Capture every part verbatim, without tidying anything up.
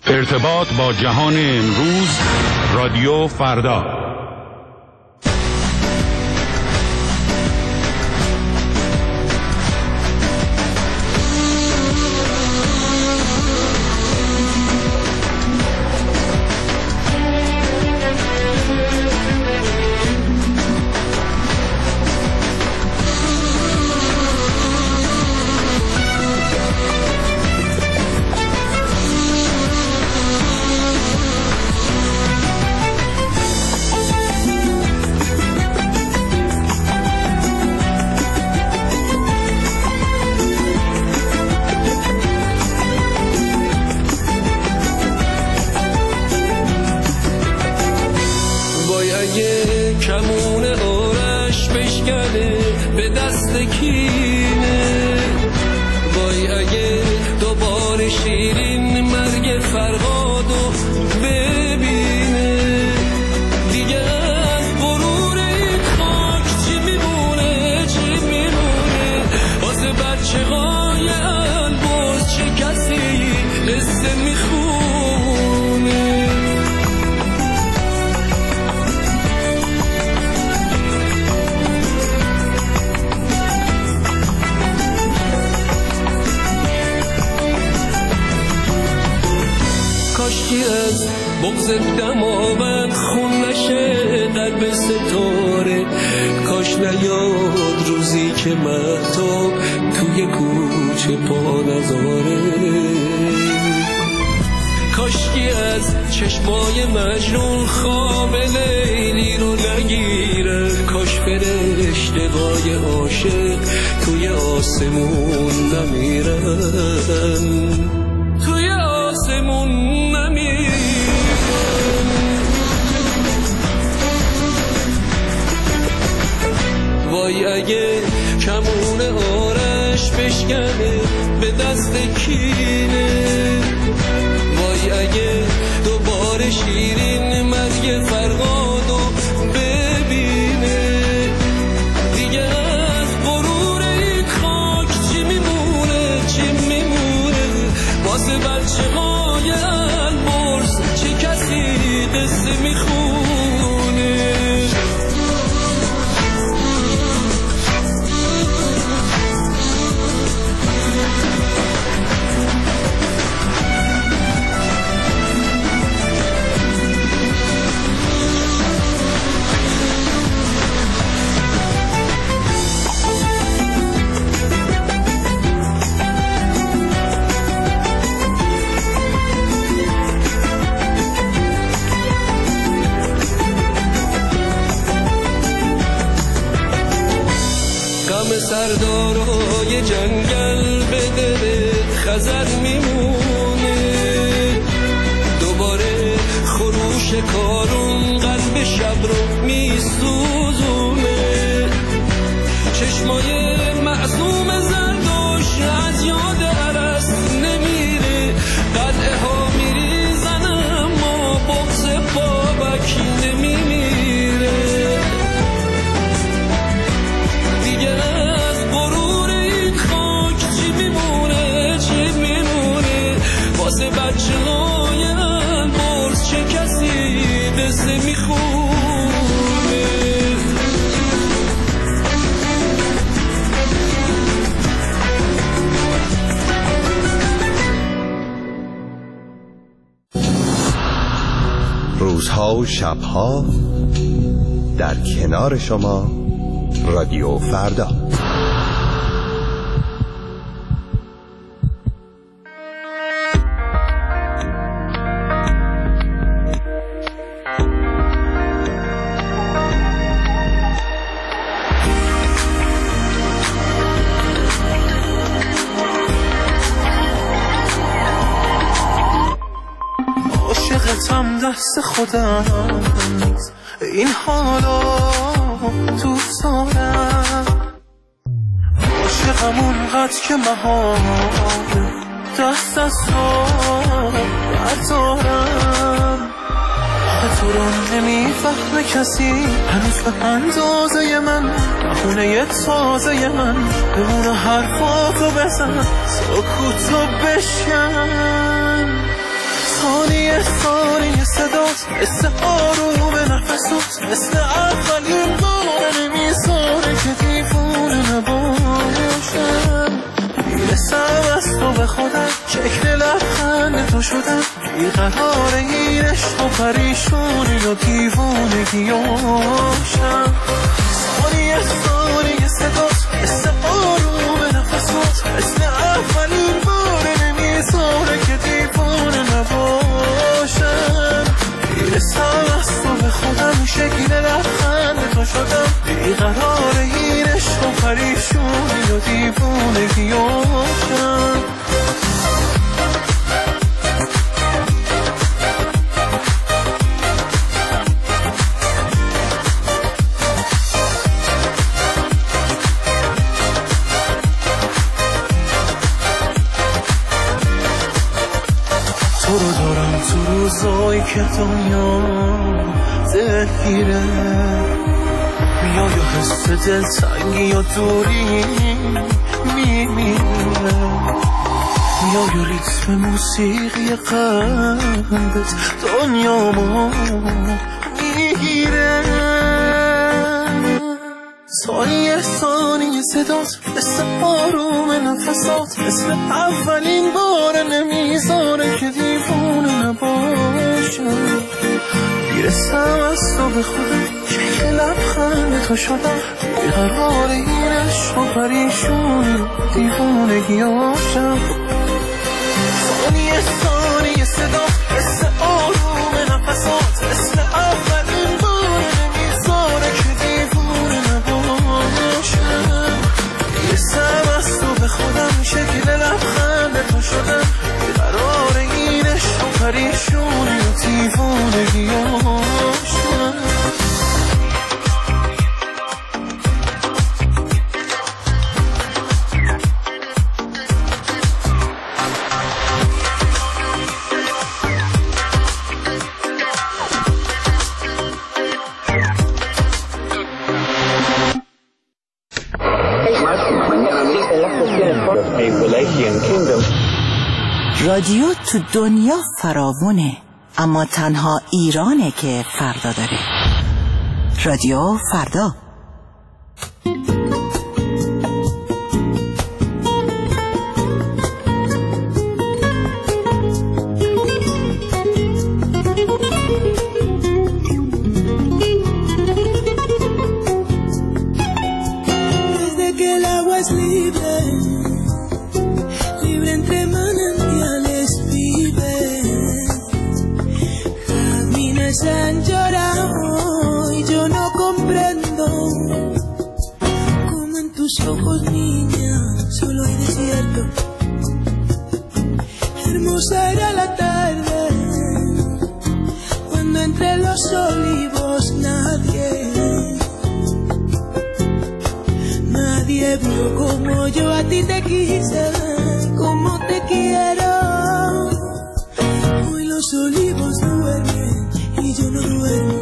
ارتباط با جهان امروز، رادیو فردا. روزها و شبها در کنار شما، رادیو فردا. دست خودم این حالا تو سارم، عاشقم اونقدر که محال دست از تو بردارم. تو رو نمیفهمه کسی هنوز به اندازه من، بخونه تازه من بمونه حرفاتو بزن، سکوتو بشکن. مثل آروم نفسات، مثل اولین بار نمیذاره که دیوونه نباشم. میرسم از تو به خودم، شکل لبخند تو شدم، بیقرار این عشق و پریشونی و دیوونگیاشم. ثانیه ثانیه صدات، مثل آروم نفسات، مثل اولین بار نمیذاره که دیوونه نباشم. میرسم از تو به خودم، شکل لبخند تو شدم، بیقرار این عشق و پریشونی و دیوونگیاشم. تو رو دارم تو روزایی که دنیا دلگیره، میای و حس دلتنگی و دوری میمیره، میای و ریتم موسیقی قلبت دنیامو میگیره. ثانیه ثانیه صدات، مثل آروم نفسات، مثل اولین بار نمیذاره که دیوونه نباشم. میرسم از تو به خودم، شکل لبخند تو شدم، بیقرار این عشق و پریشون دیوونگیاشم. ثانیه ثانیه صدات، مثل آروم نفسات، مثل اولین بار نمیذاره که دیوونه نباشم. میرسم از تو به خودم، شکل لبخند تو شدم، بیقرار این عشق و پریشونی و دیوونگیاشم. رادیو تو دنیا فراوونه، اما تنها ایرانه که فردا داره. رادیو فردا. Han llorado y yo no comprendo cómo en tus ojos, niña, solo hay desierto. Hermosa era la tarde cuando entre los olivos nadie, nadie vio como yo a ti te quise, como te quiero. Hoy los olivos duermen y yo no duermo.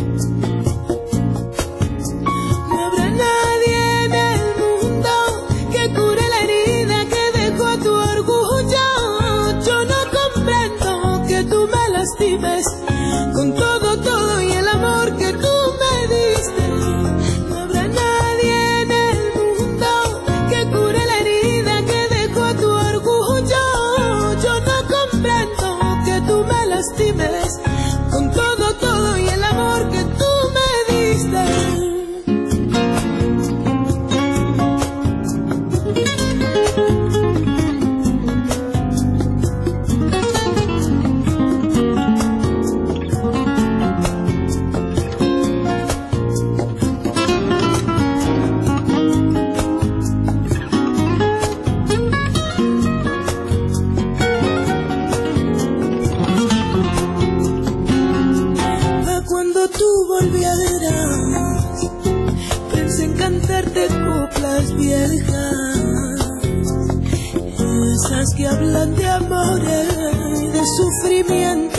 No habrá nadie en el mundo que cure la herida que dejó tu orgullo. Yo no comprendo que tú me lastimes con todo, todo y el amor que tú me diste. No habrá nadie en el mundo que cure la herida que dejó tu orgullo. Yo no comprendo que tú me lastimes con todo, todo y el amor que tú me diste. Esas que hablan de amores y de sufrimiento.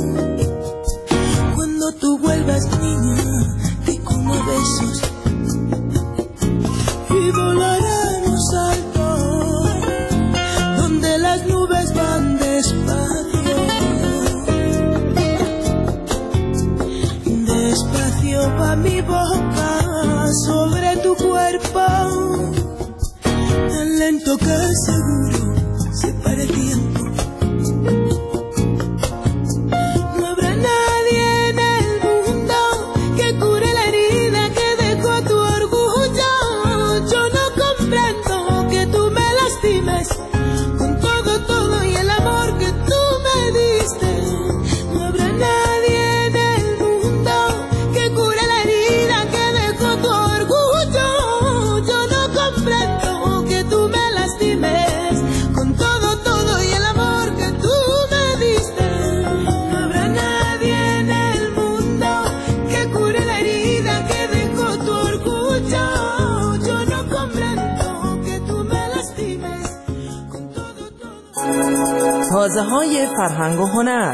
Cuando tú vuelvas, niña, te como besos y volaremos alto donde las nubes van despacio. های فرهنگ و هنر.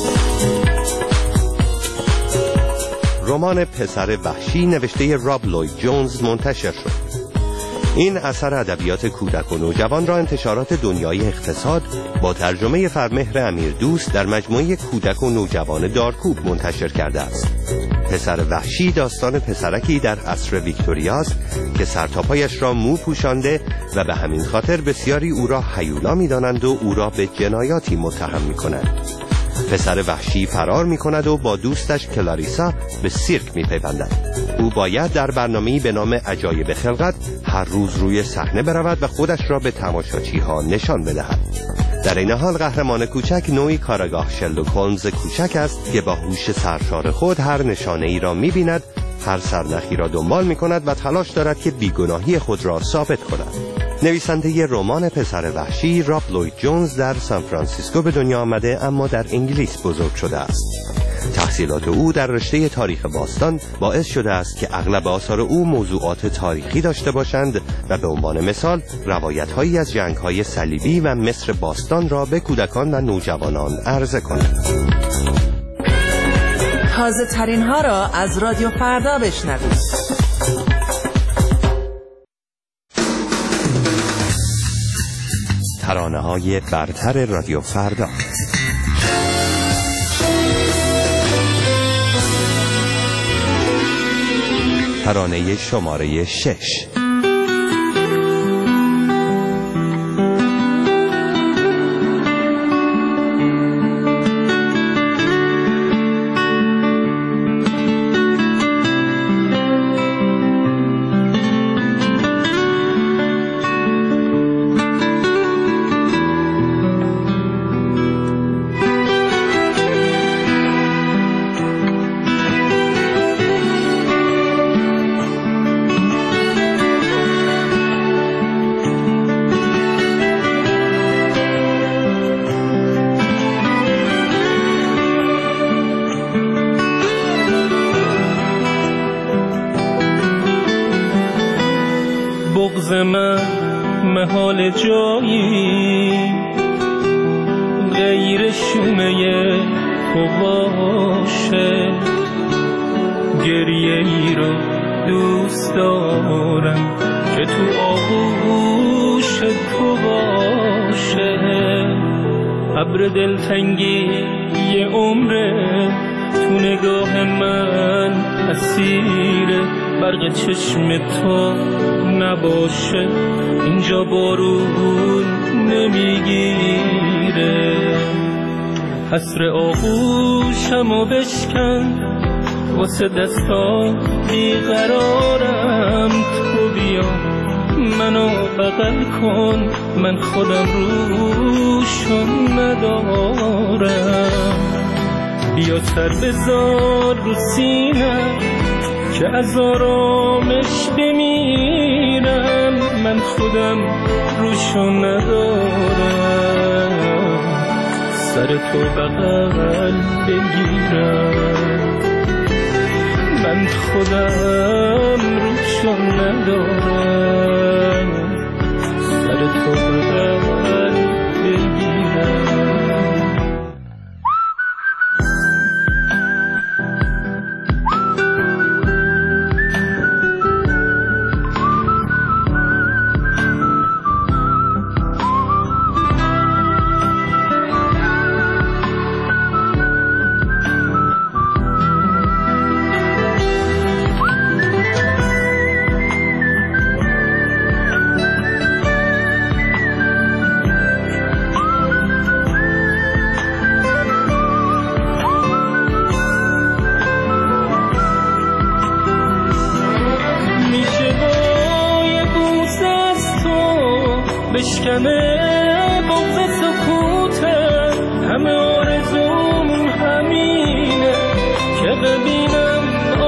رمان پسر وحشی نوشته راب لوید جونز منتشر شد. این اثر ادبیات کودک و نوجوان را انتشارات دنیای اقتصاد با ترجمه فرمهر امیردوست در مجموعه کودک و نوجوان دارکوب منتشر کرده است. پسر وحشی داستان پسرکی در عصر ویکتوریاست که سرتاپایش را مو پوشانده و به همین خاطر بسیاری او را هیولا می‌دانند و او را به جنایاتی متهم می‌کنند. پسر وحشی فرار می کند و با دوستش کلاریسا به سیرک می پیوندد. او باید در برنامه‌ای به نام عجایب خلقت هر روز روی صحنه برود و خودش را به تماشاچی ها نشان بدهد. در این حال قهرمان کوچک نوعی کاراگاه شرلوک هولمز کوچک است که با هوش سرشار خود هر نشانه ای را می بیند، هر سرنخی را دنبال می کند و تلاش دارد که بیگناهی خود را ثابت کند. نویسنده رمان پسر وحشی راب لوید جونز در سان فرانسیسکو به دنیا آمده اما در انگلیس بزرگ شده است. تحصیلات او در رشته تاریخ باستان باعث شده است که اغلب آثار او موضوعات تاریخی داشته باشند و به عنوان مثال روایت‌هایی از جنگ‌های صلیبی و مصر باستان را به کودکان و نوجوانان عرضه کنند. تازه ترین ها را از رادیو فردا بشنوید. ترانه‌های برتر رادیو فردا. ترانه شماره شش. بغض من محال جایی غیر شومه تو باشه، گریه ای رو دوست دارم که تو آغوش تو باشه. ابر دلتنگی یه عمره تو نگاه من اسیره، برق چشم تو نباشه اینجا بارون نمیگیره. حسر آغوشمو بشکن واسه دستا بیقرارم، تو بیا منو بغل کن من خودم روشون ندارم. بیا سر بذار رو سینم که از آرامش بمیرم، من خودم روشو ندارم. سر تو بغل بگیرم من خودم روشو ندارم. سر تو بغل بگیرم. بشکنه بغض سکوته، همه آرزومون همینه که ببینم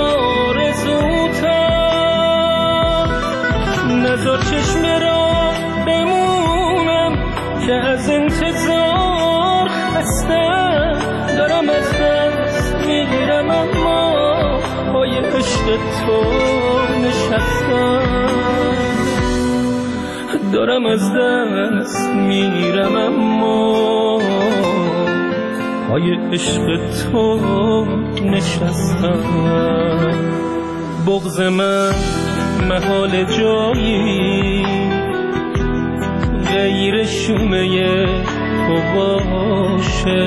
آرزوتم. نذار چشم را بمونم که از انتظار خسته دارم، از دست میگیرم اما پای عشق تو نشستم. دارم از دست میرم، اما پای عشق تو نشستم. بغض من محال جایی غیر شومه تو باشه،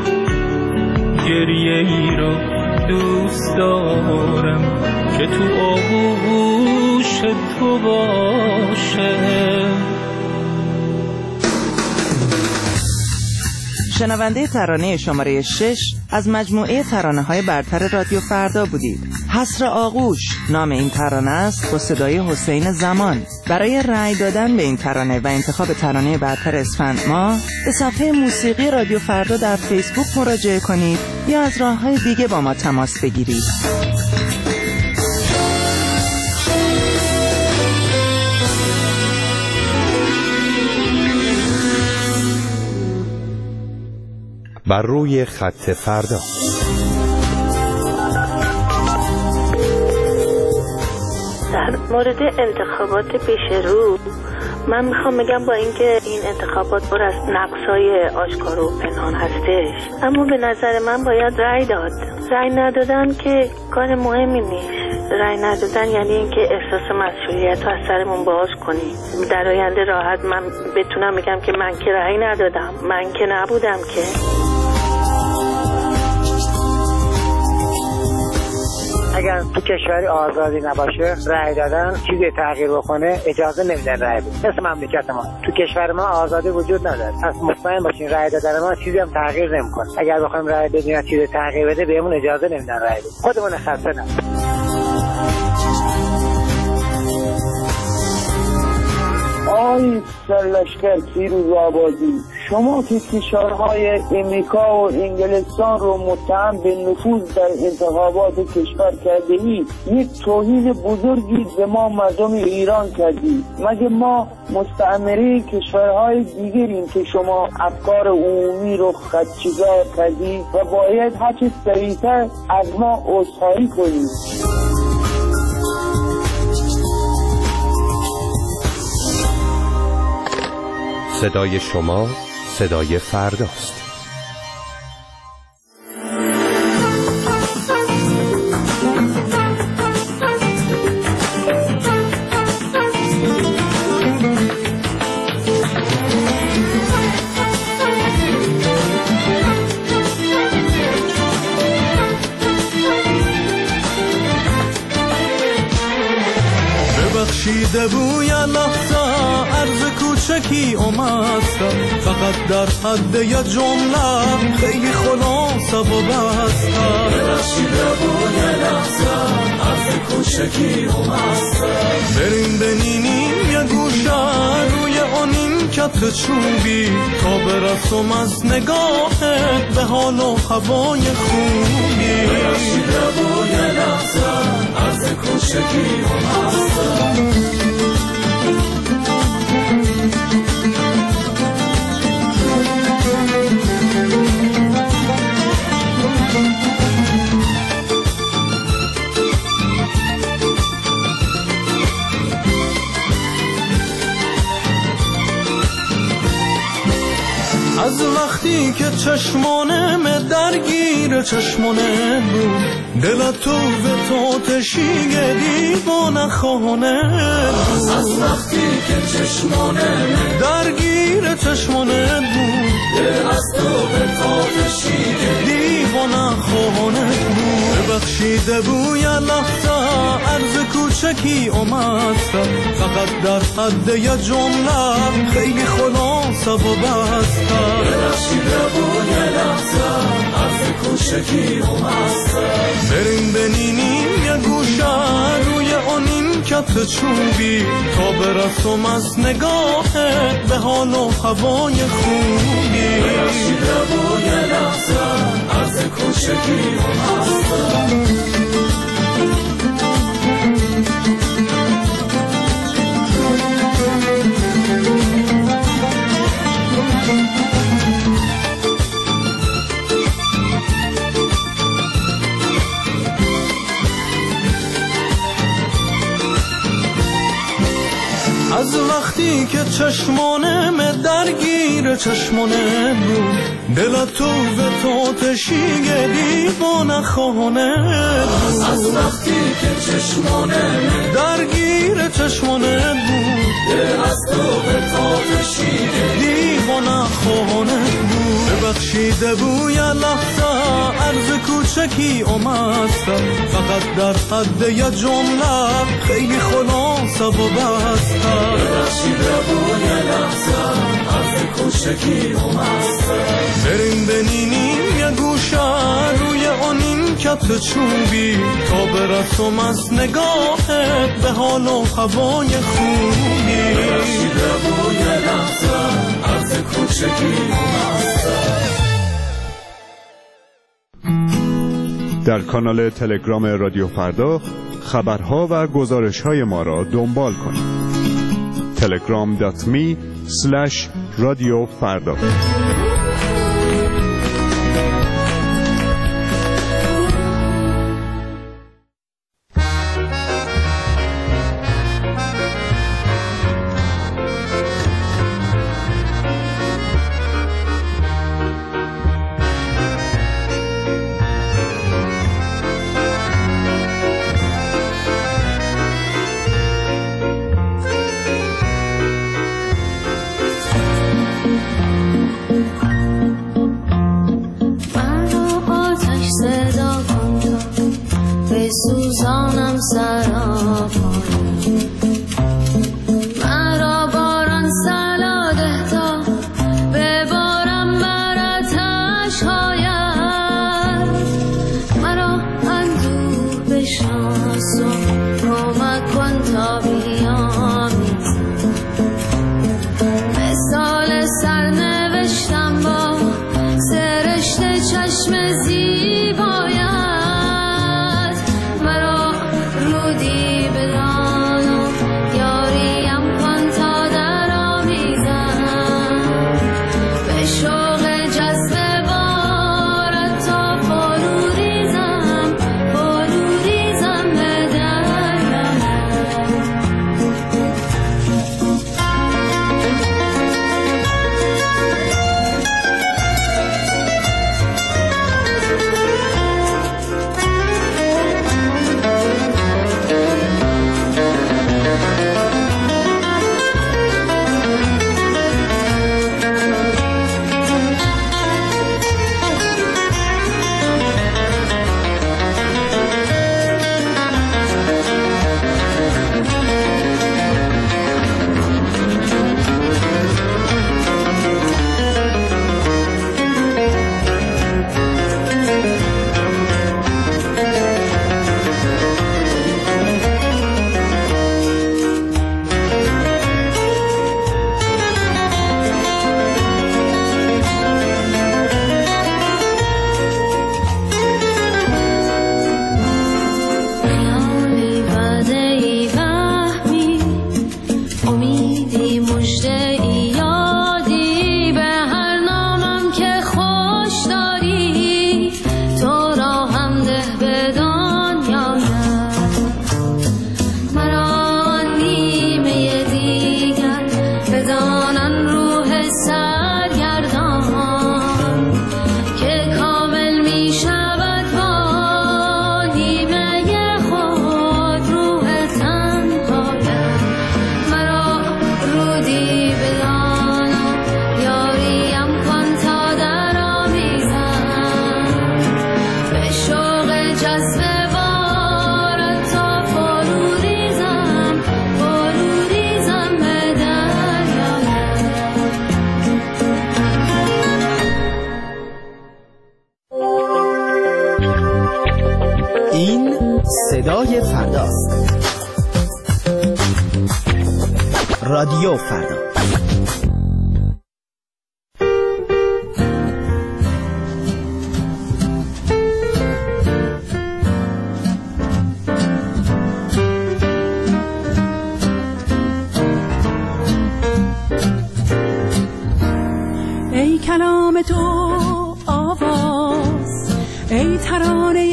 گریه ای را دوست دارم که تو آغوش تو باشه. شنونده ترانه شماره شش از مجموعه ترانه‌های برتر رادیو فردا بودید. حسر آغوش نام این ترانه است با صدای حسین زمان. برای رأی دادن به این ترانه و انتخاب ترانه برتر اسفند ماه به صفحه موسیقی رادیو فردا در فیسبوک مراجعه کنید یا از راه‌های دیگه با ما تماس بگیرید. بر روی خط فردا. در مورد انتخابات پیش رو من میخوام بگم با اینکه این انتخابات پر از نقص‌های آشکار و پنهان هستش، اما به نظر من باید رأی داد. رأی ندادن که کار مهمی نیست. رأی ندادن یعنی اینکه احساس مسئولیت رو از سرمون باز کنیم. در آینده راحت من بتونم بگم که من که رأی ندادم، من که نبودم که. اگر تو کشوری آزادی نباشه رأی دادن چیزی تغییر بکنه اجازه نمیدن رأی بدن. مثل مملکت ما تو کشور ما آزادی وجود نداره. پس مطمئن باشین رأی دادن ما چیزی هم تغییر نمیکنه. اگر بخوایم رأی بدیم چیزی تغییر بده بهمون اجازه نمیدن رأی بدیم. خودمون خسته نه. آی سرلشکر پیروز آبادی، شما که کشورهای امریکا و انگلستان رو متهم به نفوذ در انتخابات کشور کرده اید، یک توهین بزرگی به ما مردم ایران کردید. مگه ما مستعمره کشورهای دیگریم که شما افکار عمومی رو خدشه‌دار کردید و باید هرچه سریعتر از ما عذرخواهی کنید. صدای شما صدای فرداست. ببخشیده بوی لحظه عرض کوچکی اومستم، فقط در حد یه جمله خیلی خلاصه و بستم. ببخشیده بوی لحظه عرض کوچکی اومستم، بریم بنینیم یه گوشه روی آنین کت چوبی تا برسم از نگاهت به حال و هوای خوبی. ببخشیده بوی لحظه عرض کوچکی اومستم. از وقتی که چشمانم درگیر چشمانه بود، دل تو به تاتشی دیوانه خانه بود. از وقتی که چشمانم درگیر چشمانه بود، دل از تو به تاتشی دیوانه خانه بود. ببخشیده بوی لحظه عرض کوچکی اومستم، فقط در حد یه جمله خیلی خلاصه و بستم. ببخشیده بوی لحظه عرض کوچکی اومستم، بریم بنینیم یه گوشه روی آنین کت چوبی تا برسم از نگاهت به حال و هوای خوبی. ببخشیده بوی لحظه عرض کوچکی اومستم. از وقتی که چشمانم درگیر چشمانه بود، دلت تو به تو تشیگه دیوانه خانه بود. از وقتی که چشمانم درگیر چشمانه بود، دل از تو به تو تشیگه دیوانه خانه بود. ببخشیده بوی لحظه عرض کوچکی اومستم، فقط در حد یه جمله خیلی خلاصه و بستم. ببخشیده بوی لحظه عرض کوچکی اومستم، بریم بنینیم یه گوشه روی اونین کت چوبی، تا برسم از نگاهت به حال و هوای خوبی. ببخشیده بوی لحظه عرض کوچکی اومستم. در کانال تلگرام رادیو فردا خبرها و گزارش‌های ما را دنبال کنید. تلگرام دات می اسلش رادیو فردا. سوزانم سراپای مرا باران سلاده تا ببارم براتش هاید، مرا اندوه بشناس و کمک کن تا بیامیزم. مثال سرنوشتم با سرشت چشم زیبایم، صدای فرداست. رادیو فردا. ای کلام تو آواز، ای ترانه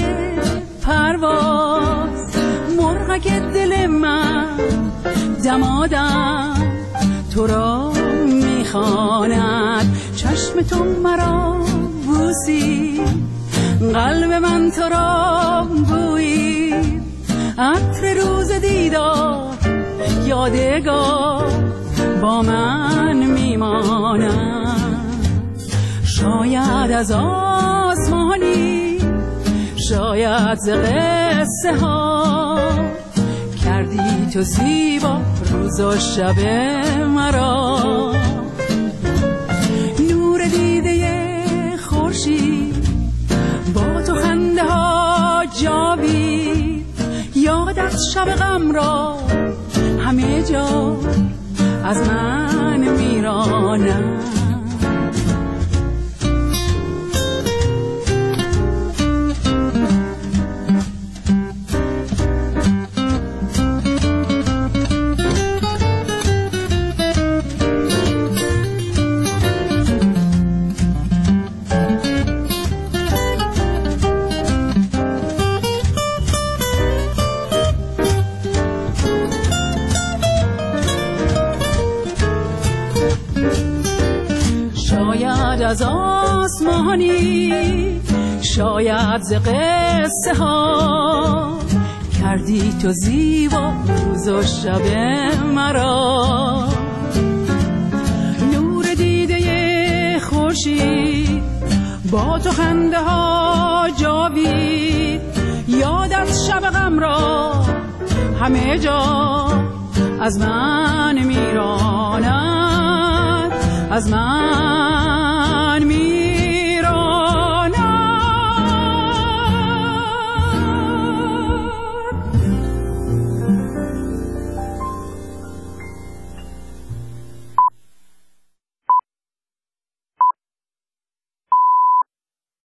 پرواز، مرغک دل من دمادم تو را میخواند. چشم تو مرا بوسی، قلب من تو را بویی، عطر روز دیدار یادگار با من میماند. شاید از آسمانی، شاید ز قصه ها، کردی تو زیبا روز و شب مرا. نور دیده خورشید با تو خنده ها جاوید، یادت شب غم را همه جا از من میرانم. از آسمانی، شاید ز قصه ها، کردی تو زیبا روز و شب مرا. نور دیده خورشید با تو خنده ها جاوید، یادت شب غم را همه جا از من میراند، از من